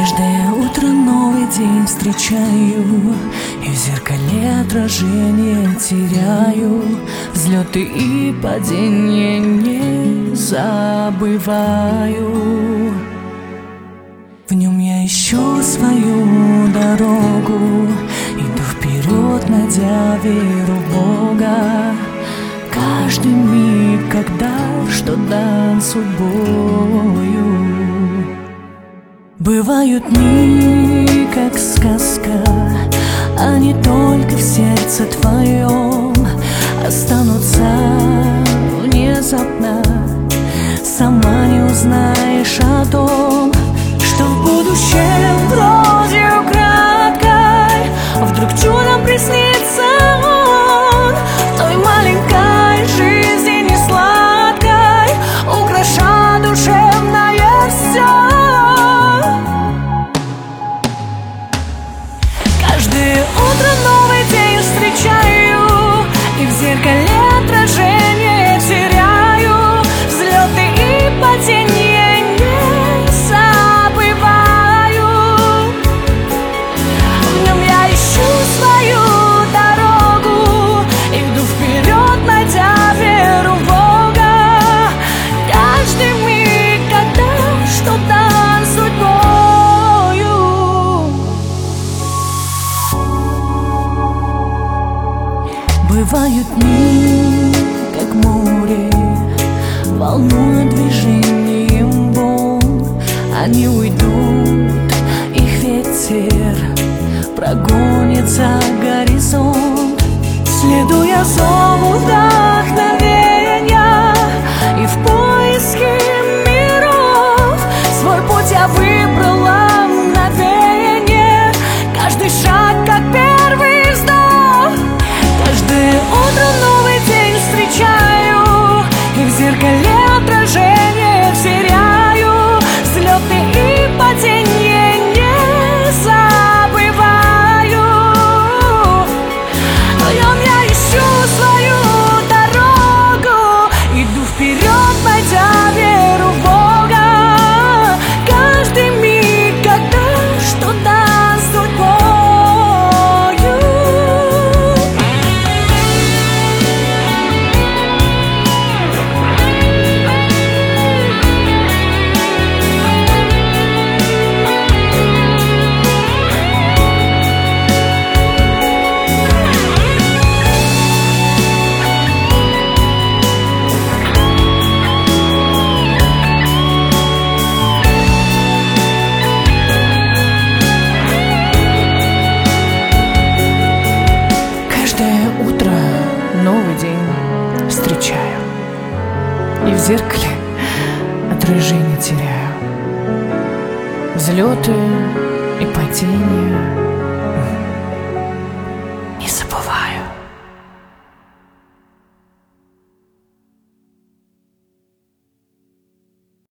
Каждое утро новый день встречаю, и в зеркале отражение теряю. Взлеты и падения не забываю. В нем я ищу свою дорогу, иду вперед, найдя веру в Бога. Каждый миг, когда что дан судьбою. Бывают дни, как сказка, они только в сердце твоем останутся внезапно. Сама не узнаешь о том, что в будущем вроде украдкой вдруг чудом приснится он в той маленькой жизни несладкой, украша душевное все. Каждое утро новый день встречаю, и в зеркале отражение теряю. Взлеты и падения не забываю. В нем я ищу свою дорогу, иду вперед, найдя веру в Бога. Каждый миг, когда что дан судьбою. Бывают дни, как море, волнуют движением волн. Они уйдут, их ветер прогонит за горизонт. Следуя зову вдохновения и в поиске миров, свой путь я выбрала мгновение. Каждый шаг, как первый вздох. Каждое утро новый день встречаю, и в зеркале отражение теряю. Взлеты и падения не забываю. В нем я ищу свою дорогу, иду вперед, найдя веру в Бога. Каждый миг, когда что дан судьбою. Каждое утро новый день встречаю, и в зеркале отражение теряю. Взлеты и падения